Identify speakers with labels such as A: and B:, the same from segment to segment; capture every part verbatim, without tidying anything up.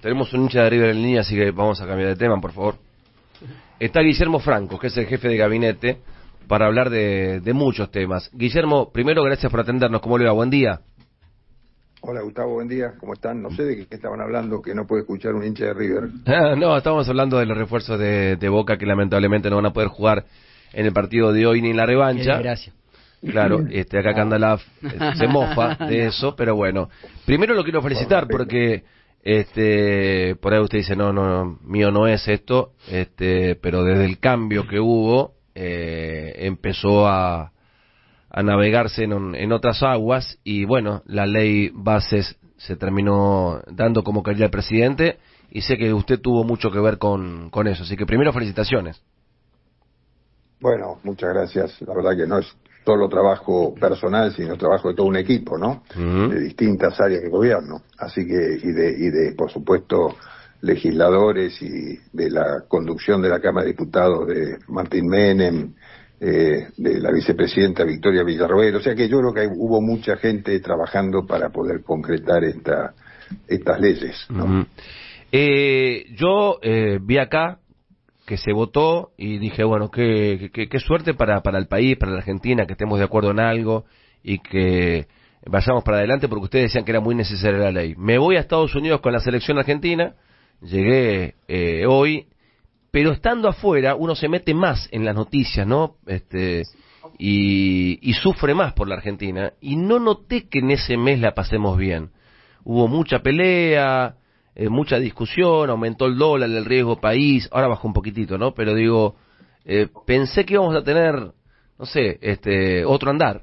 A: tenemos un hincha de River en línea, así que vamos a cambiar de tema, por favor. Está Guillermo Franco, que es el jefe de gabinete, para hablar de, de muchos temas. Guillermo, primero, gracias por atendernos. ¿Cómo le va? Buen día.
B: Hola Gustavo, buen día. ¿Cómo están? No sé de qué estaban hablando, que no puede escuchar un hincha de River.
A: Ah, no, estamos hablando de los refuerzos de, de Boca, que lamentablemente no van a poder jugar en el partido de hoy ni en la revancha.
C: Gracias.
A: Claro, este, acá Candalaf se mofa de eso, pero bueno. Primero lo quiero felicitar porque, este, por ahí usted dice, no, no, mío no es esto, este, pero desde el cambio que hubo, eh, empezó a, a navegarse en, en otras aguas y bueno, la ley Bases se terminó dando como quería el presidente y sé que usted tuvo mucho que ver con, con eso, así que primero felicitaciones.
B: Bueno, muchas gracias. La verdad que no es solo trabajo personal, sino trabajo de todo un equipo, ¿no? Uh-huh. De distintas áreas de gobierno. Así que, y de, y de, por supuesto, legisladores y de la conducción de la Cámara de Diputados de Martín Menem, eh, de la vicepresidenta Victoria Villarroel. O sea que yo creo que hubo mucha gente trabajando para poder concretar esta, estas leyes, ¿no?
A: Uh-huh. eh, yo eh, vi acá que se votó y dije, bueno, qué, qué, qué suerte para, para el país, para la Argentina, que estemos de acuerdo en algo y que vayamos para adelante, porque ustedes decían que era muy necesaria la ley. Me voy a Estados Unidos con la selección argentina, llegué eh, hoy, pero estando afuera uno se mete más en las noticias, ¿no? Este, y, y sufre más por la Argentina, y no noté que en ese mes la pasemos bien. Hubo mucha pelea, Eh, mucha discusión, aumentó el dólar, el riesgo país, ahora bajó un poquitito, ¿no? Pero digo, eh, pensé que íbamos a tener, no sé, este, otro andar.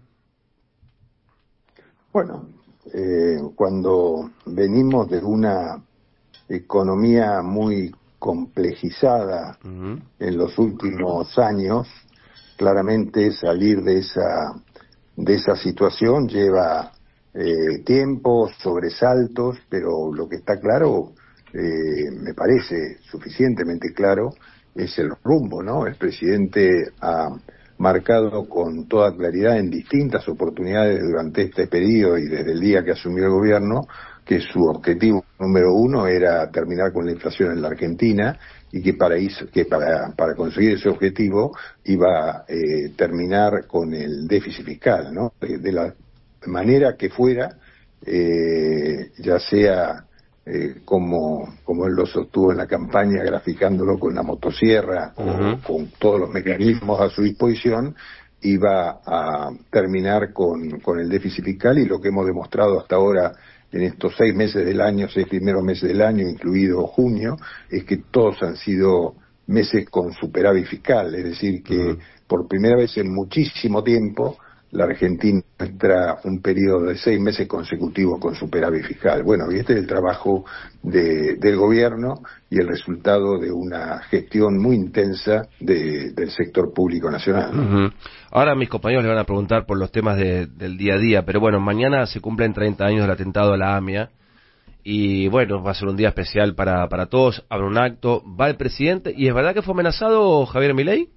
B: Bueno, eh, cuando venimos de una economía muy complejizada uh-huh. en los últimos años, claramente salir de esa, de esa situación lleva Eh, tiempos, sobresaltos, pero lo que está claro, eh, me parece suficientemente claro, es el rumbo, ¿no? El presidente ha marcado con toda claridad en distintas oportunidades durante este periodo y desde el día que asumió el gobierno, que su objetivo número uno era terminar con la inflación en la Argentina y que para, que para, para conseguir ese objetivo iba a eh, terminar con el déficit fiscal, ¿no? De, de la de manera que fuera, eh, ya sea eh, como, como él lo sostuvo en la campaña, graficándolo con la motosierra uh-huh. o con todos los mecanismos a su disposición, iba a terminar con, con el déficit fiscal, y lo que hemos demostrado hasta ahora en estos seis meses del año, seis primeros meses del año, incluido junio, es que todos han sido meses con superávit fiscal, es decir, que uh-huh. por primera vez en muchísimo tiempo la Argentina entra un periodo de seis meses consecutivos con superávit fiscal. Bueno, y este es el trabajo de, del gobierno y el resultado de una gestión muy intensa de, del sector público nacional, ¿no?
A: Uh-huh. Ahora mis compañeros le van a preguntar por los temas de, del día a día, pero bueno, mañana se cumplen treinta años del atentado a la AMIA y bueno, va a ser un día especial para, para todos. Habrá un acto, va el presidente, ¿y es verdad que fue amenazado Javier Milei?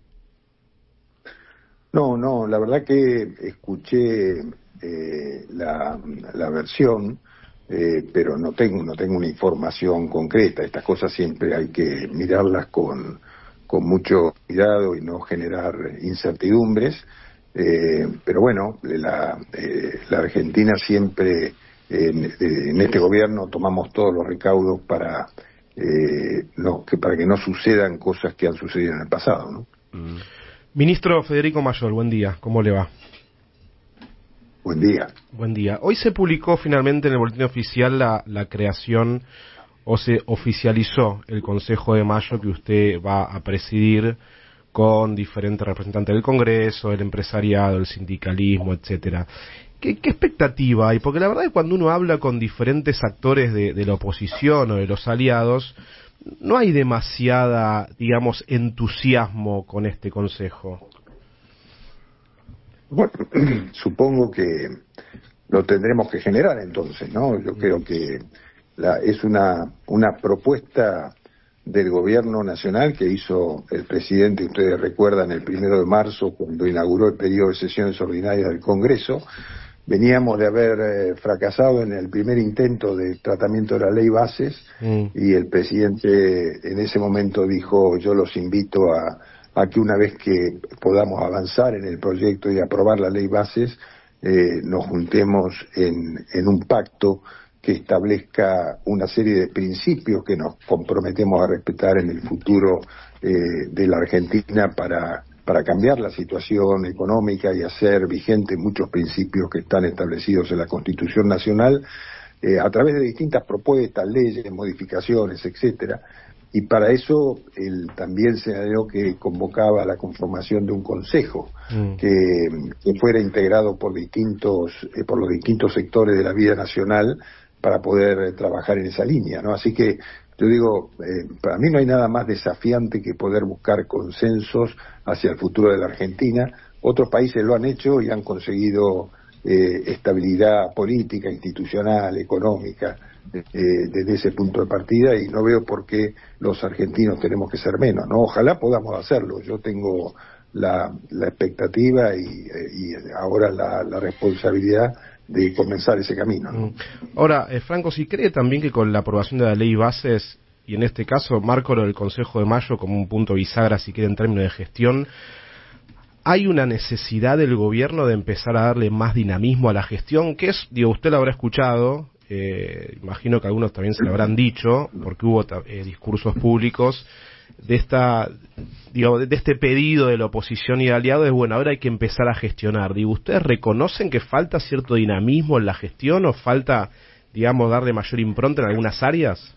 B: No, no, la verdad que escuché eh, la, la versión, eh, pero no tengo no tengo una información concreta. Estas cosas siempre hay que mirarlas con, con mucho cuidado y no generar incertidumbres. Eh, pero bueno, la, eh, la Argentina siempre, en, en este gobierno, tomamos todos los recaudos para, eh, no, que, para que no sucedan cosas que han sucedido en el pasado, ¿no?
A: Mm.
D: Ministro Federico Mayor, buen día, ¿cómo le va?
B: Buen día.
D: Buen día. Hoy se publicó finalmente en el boletín oficial la, la creación, o se oficializó el Consejo de Mayo que usted va a presidir con diferentes representantes del Congreso, el empresariado, el sindicalismo, etcétera. ¿Qué, qué expectativa hay? Porque la verdad es que cuando uno habla con diferentes actores de, de la oposición o de los aliados, no hay demasiada, digamos, entusiasmo con este consejo.
B: Bueno, supongo que lo tendremos que generar entonces, ¿no? Yo creo que la, es una, una propuesta del gobierno nacional que hizo el presidente, ustedes recuerdan, el primero de marzo, cuando inauguró el periodo de sesiones ordinarias del Congreso, veníamos de haber eh, fracasado en el primer intento de tratamiento de la ley Bases, mm. y el presidente en ese momento dijo: yo los invito a, a que una vez que podamos avanzar en el proyecto y aprobar la ley Bases, eh, nos juntemos en, en un pacto que establezca una serie de principios que nos comprometemos a respetar en el futuro eh, de la Argentina para para cambiar la situación económica y hacer vigentes muchos principios que están establecidos en la Constitución Nacional, eh, a través de distintas propuestas, leyes, modificaciones, etcétera. Y para eso él también señaló que convocaba a la conformación de un consejo mm. que, que fuera integrado por distintos eh, por los distintos sectores de la vida nacional para poder eh, trabajar en esa línea, ¿no? Así que yo digo, eh, para mí no hay nada más desafiante que poder buscar consensos hacia el futuro de la Argentina. Otros países lo han hecho y han conseguido eh, estabilidad política, institucional, económica, eh, desde ese punto de partida, y no veo por qué los argentinos tenemos que ser menos, ¿no? Ojalá podamos hacerlo. Yo tengo la, la expectativa y, y ahora la, la responsabilidad de comenzar ese camino, ¿no?
D: Ahora, eh, Franco, si cree también que con la aprobación de la ley Bases, y en este caso marco lo del Consejo de Mayo como un punto bisagra, si quiere, en términos de gestión, ¿hay una necesidad del gobierno de empezar a darle más dinamismo a la gestión? Que es, digo, usted lo habrá escuchado, eh, imagino que algunos también se lo habrán dicho, porque hubo eh, discursos públicos de esta, digo, de este pedido de la oposición y de aliados, es bueno, ahora hay que empezar a gestionar. Digo, ¿ustedes reconocen que falta cierto dinamismo en la gestión o falta, digamos, darle mayor impronta en algunas áreas?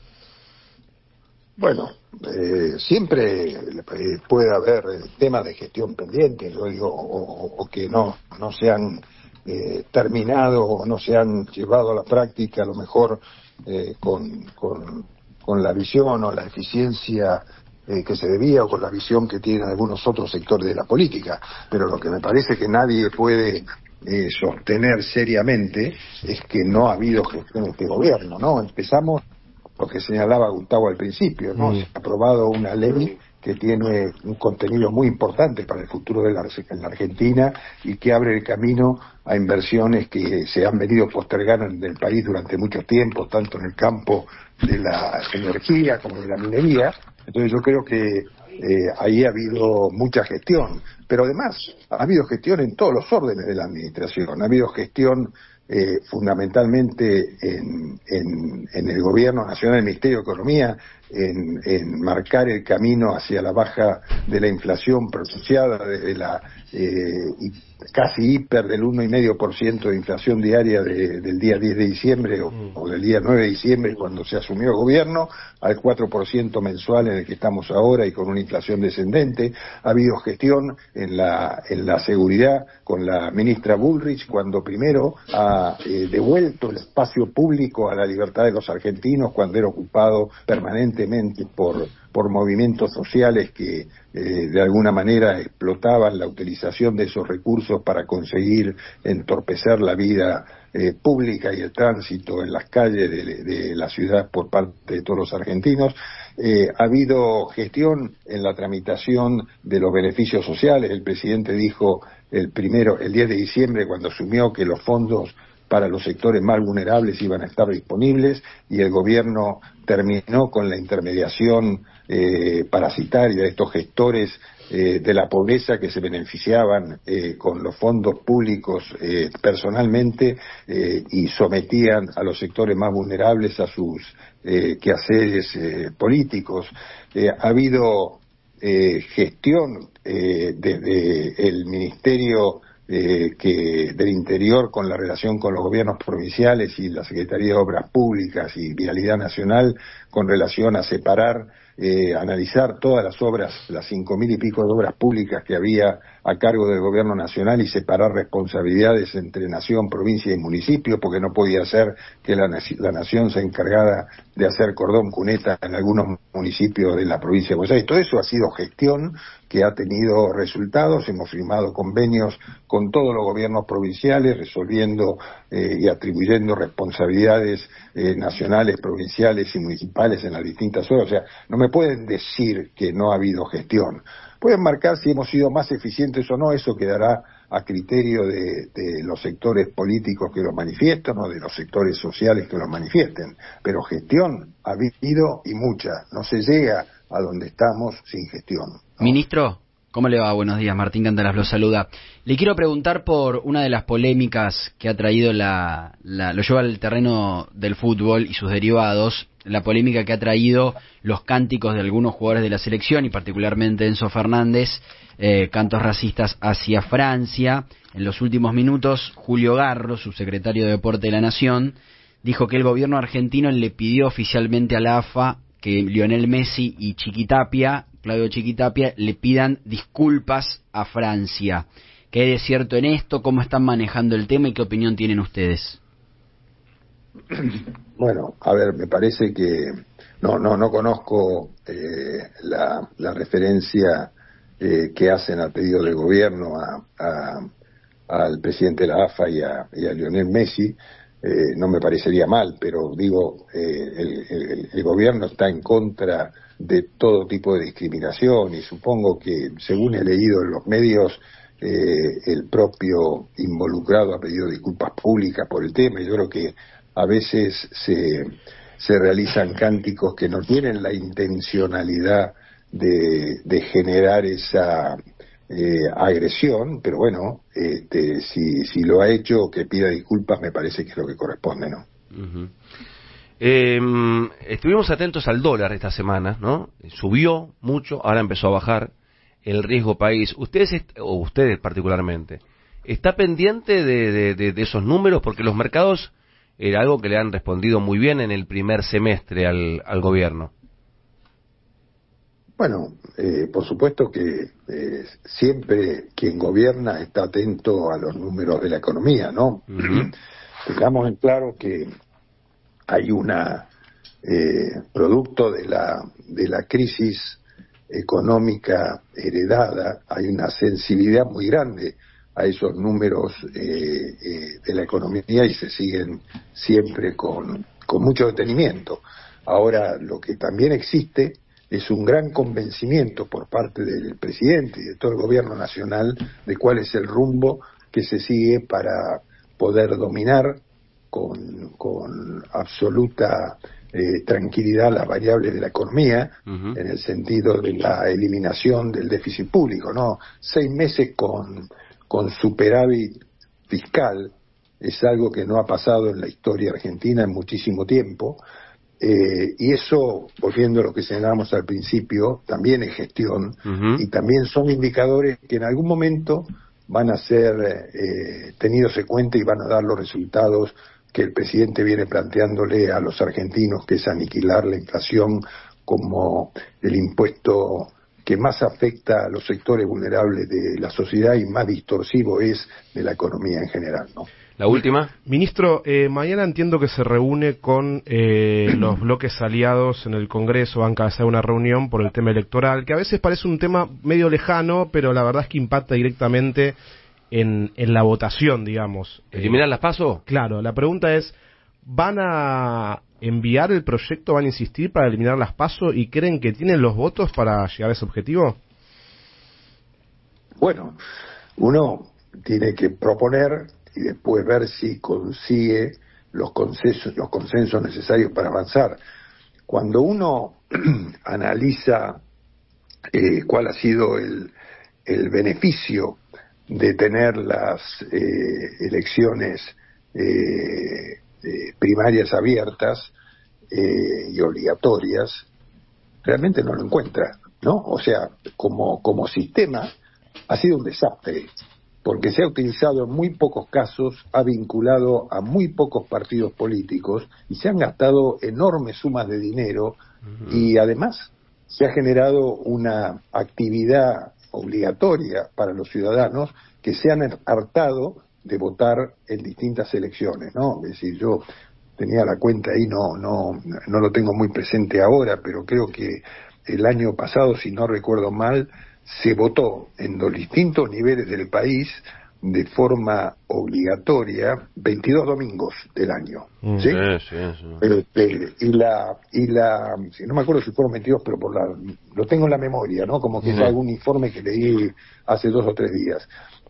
B: Bueno, eh, siempre eh, puede haber temas de gestión pendientes, yo digo, o, o que no, no se han eh, terminado o no se han llevado a la práctica, a lo mejor eh, con, con con la visión o la eficiencia eh, que se debía, o con la visión que tienen algunos otros sectores de la política. Pero lo que me parece que nadie puede eh, sostener seriamente es que no ha habido gestión de este gobierno, ¿no? Empezamos lo que señalaba Gustavo al principio, ¿no? Mm. Se ha aprobado una ley que tiene un contenido muy importante para el futuro de la, en la Argentina y que abre el camino a inversiones que se han venido postergando en el país durante mucho tiempo, tanto en el campo de la energía como de la minería. Entonces yo creo que eh, ahí ha habido mucha gestión, pero además ha habido gestión en todos los órdenes de la administración. Ha habido gestión eh, fundamentalmente en, en, en el Gobierno Nacional, el Ministerio de Economía, en, en marcar el camino hacia la baja de la inflación pronunciada desde la eh, casi hiper del uno coma cinco por ciento de inflación diaria de, del día diez de diciembre o, o del día nueve de diciembre, cuando se asumió el gobierno, al cuatro por ciento mensual en el que estamos ahora y con una inflación descendente. Ha habido gestión en la, en la seguridad con la ministra Bullrich, cuando primero ha eh, devuelto el espacio público a la libertad de los argentinos, cuando era ocupado permanentemente por por movimientos sociales que eh, de alguna manera explotaban la utilización de esos recursos para conseguir entorpecer la vida eh, pública y el tránsito en las calles de, de la ciudad por parte de todos los argentinos. Eh, ha habido gestión en la tramitación de los beneficios sociales. El presidente dijo el primero, el diez de diciembre, cuando asumió, que los fondos para los sectores más vulnerables iban a estar disponibles, y el gobierno terminó con la intermediación eh, parasitaria de estos gestores eh, de la pobreza que se beneficiaban eh, con los fondos públicos eh, personalmente eh, y sometían a los sectores más vulnerables a sus eh, quehaceres eh, políticos. Eh, ha habido eh, gestión eh, desde el Ministerio Eh, que del Interior, con la relación con los gobiernos provinciales y la Secretaría de Obras Públicas y Vialidad Nacional, con relación a separar, eh, analizar todas las obras, las cinco mil y pico de obras públicas que había a cargo del gobierno nacional, y separar responsabilidades entre nación, provincia y municipio, porque no podía ser que la, la nación se encargara de hacer cordón cuneta en algunos municipios de la provincia de Buenos Aires. Todo eso ha sido gestión que ha tenido resultados. Hemos firmado convenios con todos los gobiernos provinciales, resolviendo eh, y atribuyendo responsabilidades eh, nacionales, provinciales y municipales en las distintas obras. O sea, no me pueden decir que no ha habido gestión. Pueden marcar si hemos sido más eficientes o no, eso quedará a criterio de, de los sectores políticos que lo manifiestan o de los sectores sociales que lo manifiesten, pero gestión ha habido y mucha, no se llega a donde estamos sin gestión, ¿no?
C: Ministro, ¿cómo le va? Buenos días, Martín Cantalas lo saluda. Le quiero preguntar por una de las polémicas que ha traído la, la, lo lleva al terreno del fútbol y sus derivados, la polémica que ha traído los cánticos de algunos jugadores de la selección y particularmente Enzo Fernández, eh, cantos racistas hacia Francia. En los últimos minutos, Julio Garro, subsecretario de Deporte de la Nación, dijo que el gobierno argentino le pidió oficialmente a la A F A que Lionel Messi y Chiquitapia, Claudio Chiquitapia, le pidan disculpas a Francia. ¿Qué hay de cierto en esto? ¿Cómo están manejando el tema y qué opinión tienen ustedes?
B: Bueno, a ver, me parece que no no no conozco eh, la, la referencia eh, que hacen al pedido del gobierno a, a, al presidente de la A F A y a, y a Lionel Messi. Eh, no me parecería mal, pero digo, eh, el, el, el gobierno está en contra de todo tipo de discriminación y supongo que, según he leído en los medios, eh, el propio involucrado ha pedido disculpas públicas por el tema. Y yo creo que a veces se, se realizan cánticos que no tienen la intencionalidad de, de generar esa eh, agresión, pero bueno, este, si, si lo ha hecho, que pida disculpas, me parece que es lo que corresponde, ¿no?
A: Uh-huh. Eh, estuvimos atentos al dólar esta semana, ¿no? Subió mucho, ahora empezó a bajar. El riesgo país, ustedes, o ustedes particularmente, ¿está pendiente de, de, de, de esos números? Porque los mercados era algo que le han respondido muy bien en el primer semestre al, al gobierno.
B: Bueno, eh, por supuesto que eh, siempre quien gobierna está atento a los números de la economía, ¿no? Uh-huh. Dejamos en claro que hay una eh, producto de la de la crisis económica heredada, hay una sensibilidad muy grande a esos números eh, eh, de la economía y se siguen siempre con, con mucho detenimiento. Ahora, lo que también existe es un gran convencimiento por parte del presidente y de todo el gobierno nacional de cuál es el rumbo que se sigue para poder dominar con, con absoluta eh, tranquilidad las variables de la economía, uh-huh, en el sentido de la eliminación del déficit público, ¿no? Seis meses con, con superávit fiscal es algo que no ha pasado en la historia argentina en muchísimo tiempo, eh, y eso, volviendo a lo que señalábamos al principio, también es gestión, uh-huh, y también son indicadores que en algún momento van a ser eh, tenidos en cuenta y van a dar los resultados que el presidente viene planteándole a los argentinos, que es aniquilar la inflación como el impuesto que más afecta a los sectores vulnerables de la sociedad y más distorsivo es de la economía en general, ¿no?
A: La última.
D: Ministro, eh, mañana entiendo que se reúne con eh, los bloques aliados en el Congreso, van a hacer una reunión por el tema electoral, que a veces parece un tema medio lejano, pero la verdad es que impacta directamente en, en la votación, digamos.
A: ¿Eliminar las PASO?
D: Claro, la pregunta es, ¿van a enviar el proyecto, van a insistir para eliminar las PASO y creen que tienen los votos para llegar a ese objetivo?
B: Bueno, uno tiene que proponer y después ver si consigue los consensos, los consensos necesarios para avanzar. Cuando uno analiza eh, cuál ha sido el, el beneficio de tener las eh, elecciones eh, eh, primarias abiertas eh, y obligatorias, realmente no lo encuentra, ¿no? O sea, como, como sistema ha sido un desastre, porque se ha utilizado en muy pocos casos, ha vinculado a muy pocos partidos políticos y se han gastado enormes sumas de dinero, uh-huh, y además se ha generado una actividad obligatoria para los ciudadanos que se han hartado de votar en distintas elecciones, ¿no? Es decir, yo tenía la cuenta ahí, no, no, no lo tengo muy presente ahora, pero creo que el año pasado, si no recuerdo mal, se votó en los distintos niveles del país de forma obligatoria veintidós domingos del año, mm, ¿sí? Sí, sí, sí. Este, y la y la si no me acuerdo si fueron veintidós, pero por la lo tengo en la memoria, ¿no? Como que mm. es algún informe que leí hace dos o tres días.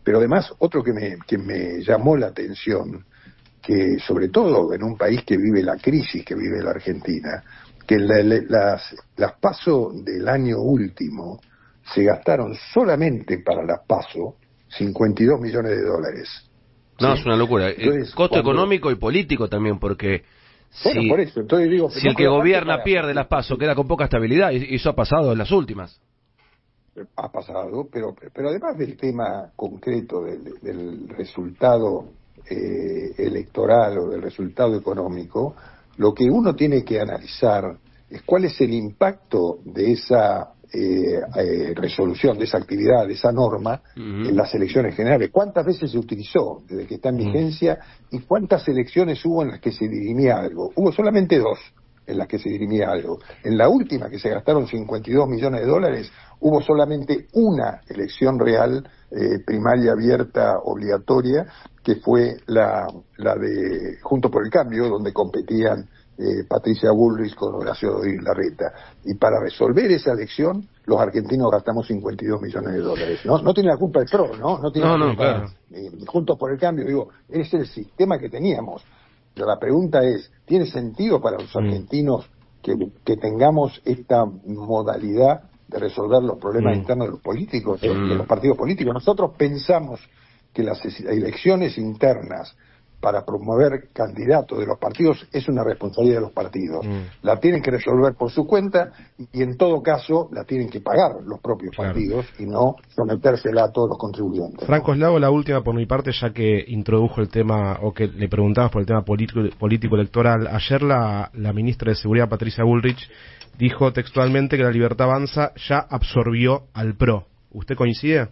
B: Pero además, otro que me, que me llamó la atención, que sobre todo en un país que vive la crisis que vive la Argentina, que la, la, las, las PASO del año último se gastaron solamente para las PASO cincuenta y dos millones de dólares.
A: No,
B: ¿sí?
A: es una locura.
B: Entonces,
A: El costo
B: cuando...
A: económico y político también, porque
B: bueno,
A: si,
B: por eso, entonces digo,
A: si
B: no,
A: el que gobierna
B: para...
A: pierde las PASO, queda con poca estabilidad, y eso ha pasado en las últimas.
B: Ha pasado, pero pero además del tema concreto del, del resultado eh, electoral o del resultado económico, lo que uno tiene que analizar es cuál es el impacto de esa eh, eh, resolución, de esa actividad, de esa norma uh-huh. en las elecciones generales. ¿Cuántas veces se utilizó desde que está en vigencia uh-huh. y cuántas elecciones hubo en las que se dirimía algo? Hubo solamente dos en las que se dirimía algo. En la última, que se gastaron cincuenta y dos millones de dólares, hubo solamente una elección real, eh, primaria, abierta, obligatoria, que fue la, la de Juntos por el Cambio, donde competían eh, Patricia Bullrich con Horacio Rodríguez Larreta. Y para resolver esa elección, los argentinos gastamos cincuenta y dos millones de dólares. No, no tiene la culpa el P R O, ¿no? No tiene
A: no,
B: la
A: no,
B: culpa
A: claro.
B: eh, Juntos por el Cambio. Digo, es el sistema que teníamos. Pero la pregunta es, ¿tiene sentido para los argentinos que, que tengamos esta modalidad de resolver los problemas mm. internos de los políticos, de, mm. de los partidos políticos? Nosotros pensamos que las elecciones internas para promover candidatos de los partidos es una responsabilidad de los partidos. Mm. La tienen que resolver por su cuenta y en todo caso la tienen que pagar los propios claro. partidos y no sometérsela a todos los contribuyentes.
D: Franco, le hago la última por mi parte, ya que introdujo el tema, o que le preguntabas por el tema político, político electoral. Ayer la, la ministra de Seguridad, Patricia Bullrich, dijo textualmente que la Libertad Avanza ya absorbió al P R O. ¿Usted coincide?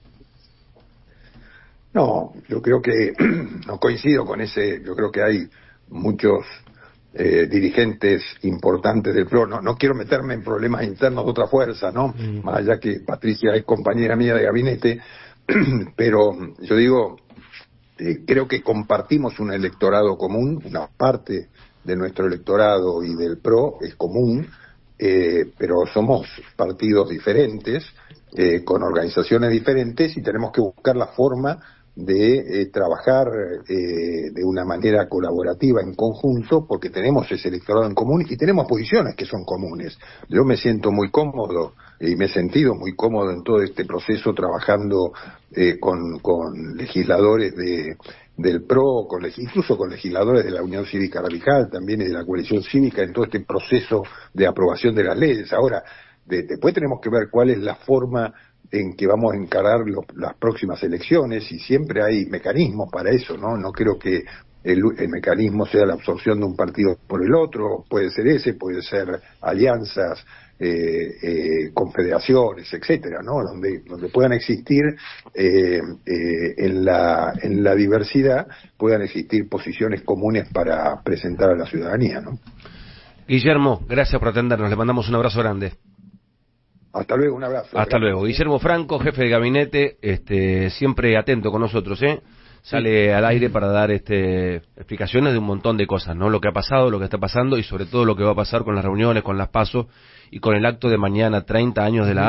B: No, yo creo que no coincido con ese, yo creo que hay muchos eh, dirigentes importantes del P R O, no, no quiero meterme en problemas internos de otra fuerza, ¿no? Mm. Más allá que Patricia es compañera mía de gabinete, pero yo digo, eh, creo que compartimos un electorado común, una parte de nuestro electorado y del P R O es común, eh, pero somos partidos diferentes, eh, con organizaciones diferentes y tenemos que buscar la forma de eh, trabajar eh, de una manera colaborativa en conjunto, porque tenemos ese electorado en común y tenemos posiciones que son comunes. Yo me siento muy cómodo y me he sentido muy cómodo en todo este proceso trabajando eh, con, con legisladores de, del P R O, con, incluso con legisladores de la Unión Cívica Radical, también y de la Coalición Cívica, en todo este proceso de aprobación de las leyes. Ahora, de, después tenemos que ver cuál es la forma en que vamos a encarar lo, las próximas elecciones, y siempre hay mecanismos para eso, ¿no? No creo que el, el mecanismo sea la absorción de un partido por el otro, puede ser ese, puede ser alianzas, eh, eh, confederaciones, etcétera, ¿no? Donde, donde puedan existir, eh, eh, en la, en la diversidad, puedan existir posiciones comunes para presentar a la ciudadanía, ¿no?
A: Guillermo, gracias por atendernos, le mandamos un abrazo grande.
B: Hasta luego, un abrazo.
A: Hasta
B: gracias.
A: luego. Guillermo Franco, jefe de gabinete, este, siempre atento con nosotros, ¿eh? Sale sí. al aire para dar este, explicaciones de un montón de cosas, ¿no? Lo que ha pasado, lo que está pasando y sobre todo lo que va a pasar con las reuniones, con las PASO y con el acto de mañana, treinta años de la